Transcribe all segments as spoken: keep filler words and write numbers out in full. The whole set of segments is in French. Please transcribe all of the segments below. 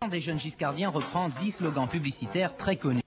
des jeunes giscardiens reprend dix slogans publicitaires très connus.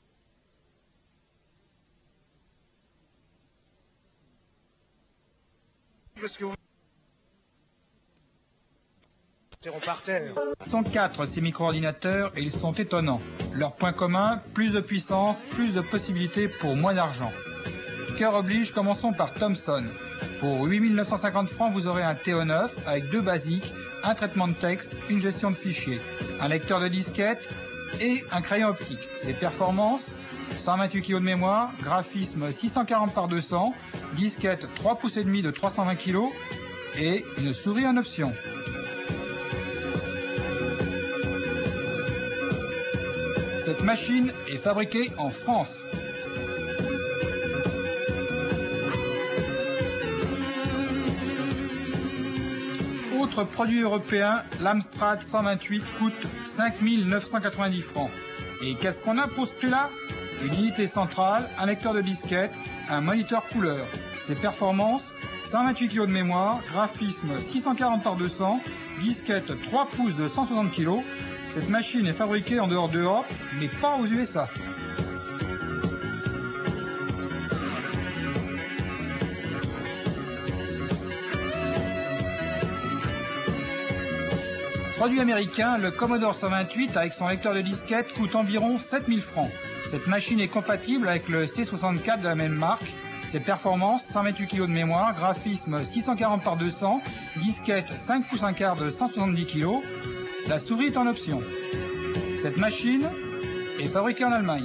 Ils sont quatre, ces micro-ordinateurs, et ils sont étonnants. Leur point commun, plus de puissance, plus de possibilités pour moins d'argent. Cœur oblige, commençons par Thomson. Pour huit mille neuf cent cinquante francs, vous aurez un T O neuf avec deux basiques, un traitement de texte, une gestion de fichiers, un lecteur de disquette et un crayon optique. Ses performances, cent vingt-huit kilos de mémoire, graphisme six cent quarante par deux cents, disquette trois pouces et demi de trois cent vingt kilos et une souris en option. Cette machine est fabriquée en France. Autre produit européen, l'Amstrad cent vingt-huit coûte cinq mille neuf cent quatre-vingt-dix francs. Et qu'est-ce qu'on a pour ce prix-là? Une unité centrale, un lecteur de disquette, un moniteur couleur. Ses performances, cent vingt-huit kilos de mémoire, graphisme six cent quarante par deux cents, disquette trois pouces de cent soixante kilos. Cette machine est fabriquée en dehors d'Europe, mais pas aux U S A. Produit américain, le Commodore cent vingt-huit avec son lecteur de disquette coûte environ sept mille francs. Cette machine est compatible avec le C soixante-quatre de la même marque. Ses performances, cent vingt-huit kilos de mémoire, graphisme six cent quarante par deux cents, disquette cinq pouces un quart de cent soixante-dix kilos. La souris est en option. Cette machine est fabriquée en Allemagne.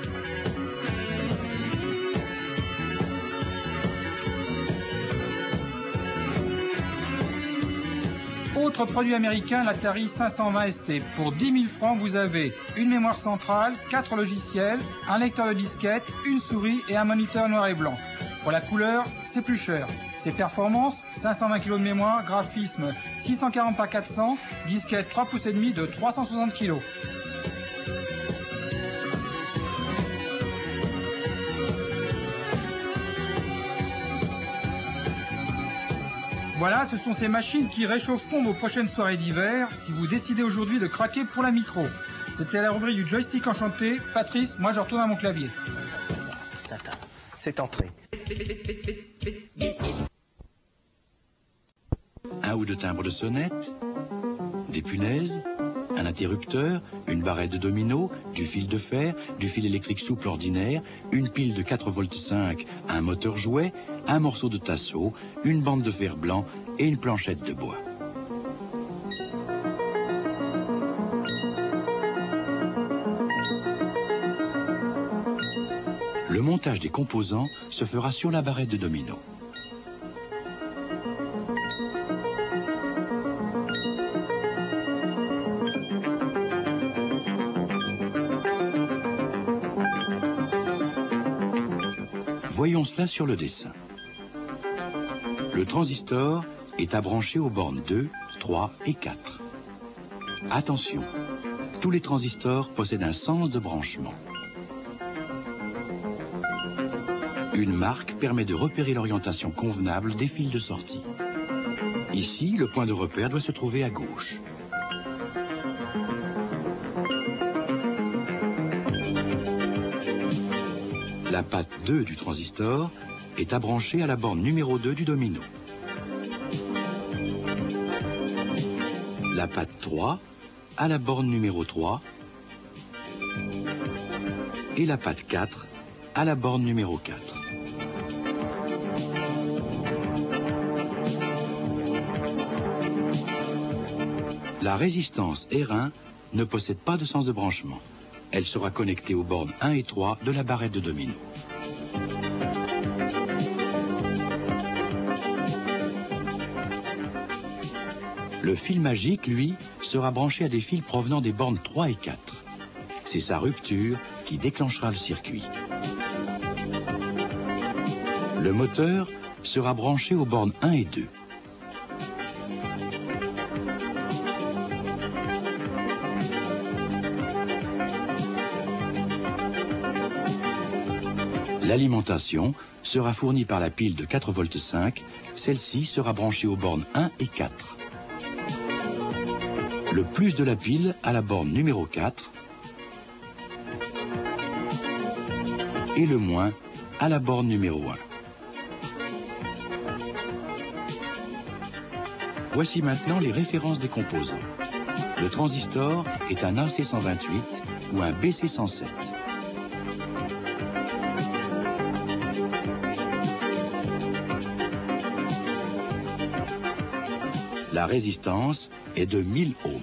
Autre produit américain, l'Atari cinq cent vingt S T. Pour dix mille francs, vous avez une mémoire centrale, quatre logiciels, un lecteur de disquette, une souris et un moniteur noir et blanc. Pour la couleur, c'est plus cher. Ses performances, cinq cent vingt kilos de mémoire, graphisme six cent quarante par quatre cents, disquette trois pouces et demi de trois cent soixante kilos. Voilà, ce sont ces machines qui réchaufferont vos prochaines soirées d'hiver si vous décidez aujourd'hui de craquer pour la micro. C'était la rubrique du joystick enchanté. Patrice, moi je retourne à mon clavier. C'est entré. Un ou deux timbres de sonnette, des punaises, un interrupteur, une barrette de domino, du fil de fer, du fil électrique souple ordinaire, une pile de quatre volts cinq, un moteur jouet, un morceau de tasseau, une bande de fer blanc et une planchette de bois. Le montage des composants se fera sur la barrette de domino. Voyons cela sur le dessin. Le transistor est à brancher aux bornes deux, trois et quatre. Attention, tous les transistors possèdent un sens de branchement. Une marque permet de repérer l'orientation convenable des fils de sortie. Ici, le point de repère doit se trouver à gauche. La patte deux du transistor est à brancher à la borne numéro deux du domino. La patte trois à la borne numéro trois et la patte quatre à la borne numéro quatre. La résistance R un ne possède pas de sens de branchement. Elle sera connectée aux bornes un et trois de la barrette de domino. Le fil magique, lui, sera branché à des fils provenant des bornes trois et quatre. C'est sa rupture qui déclenchera le circuit. Le moteur sera branché aux bornes un et deux. L'alimentation sera fournie par la pile de quatre volts cinq. Celle-ci sera branchée aux bornes un et quatre. Le plus de la pile à la borne numéro quatre et le moins à la borne numéro un. Voici maintenant les références des composants. Le transistor est un A C cent vingt-huit ou un B C cent sept. La résistance est de mille ohms.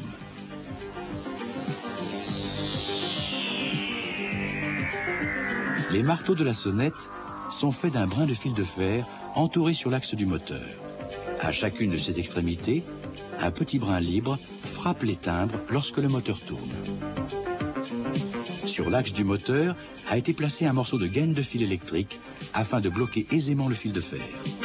Les marteaux de la sonnette sont faits d'un brin de fil de fer entouré sur l'axe du moteur. À chacune de ses extrémités, un petit brin libre frappe les timbres lorsque le moteur tourne. Sur l'axe du moteur a été placé un morceau de gaine de fil électrique afin de bloquer aisément le fil de fer.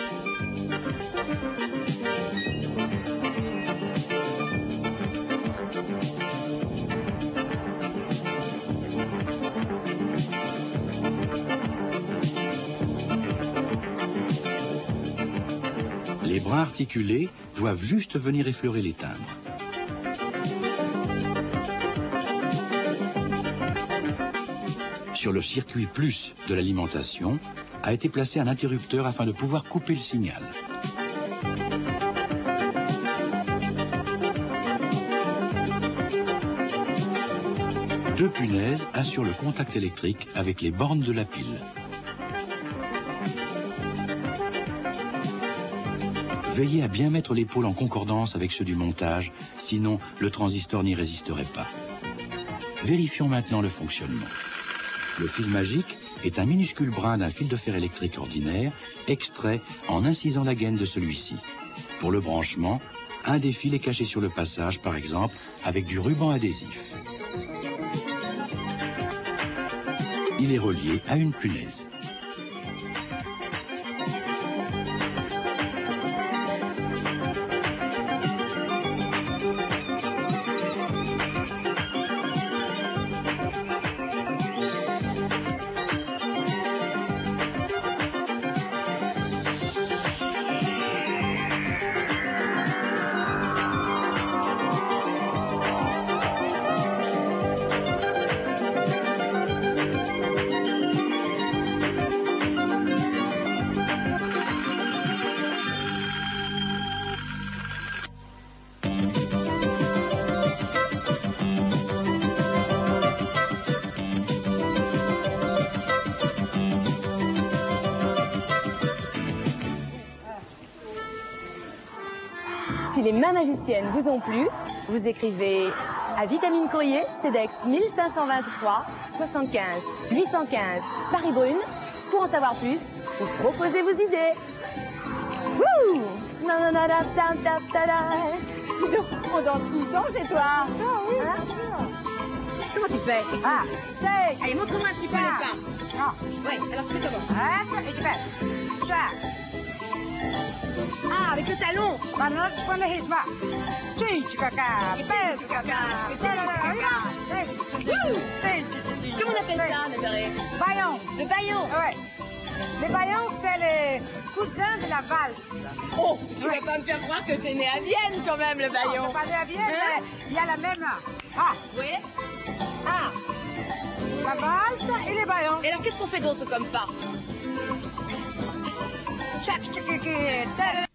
Les brins articulés doivent juste venir effleurer les timbres. Sur le circuit plus de l'alimentation a été placé un interrupteur afin de pouvoir couper le signal. Deux punaises assurent le contact électrique avec les bornes de la pile. Veillez à bien mettre les pôles en concordance avec ceux du montage, sinon le transistor n'y résisterait pas. Vérifions maintenant le fonctionnement. Le fil magique est un minuscule brin d'un fil de fer électrique ordinaire, extrait en incisant la gaine de celui-ci. Pour le branchement, un des fils est caché sur le passage, par exemple, avec du ruban adhésif. Il est relié à une punaise. Si les mains magiciennes vous ont plu, vous écrivez à Vitamine Courrier, CEDEX mille cinq cent vingt-trois, soixante-quinze, huit cent quinze, Paris-Brune. Pour en savoir plus, vous proposez vos idées. Wouh! Dis donc, on danse tout le temps chez toi. Ah oui, hein? bien sûr. Comment tu fais? Ah, shake. Allez, montre-moi un petit peu Ah. le pas. Non. Oui, alors tu fais comment? Ah, et tu fais. Shake. Ah, avec le talon. Maintenant, tu prends le rythme. Chichi caca. Et chichi caca, et chichi caca. Comment on appelle ça, Nazaré? Baillon. Le baillon. Ouais. Les baillons, c'est les cousins de la valse. Oh, tu Ouais. vas pas me faire croire que c'est né à Vienne quand même, le baillon. Non, c'est pas de la Vienne, Hein? mais il y a la même. Ah, Oui. Ah, la valse et les baillons. et alors qu'est-ce qu'on fait d'autre comme pas? Chac, chic, chic, chic.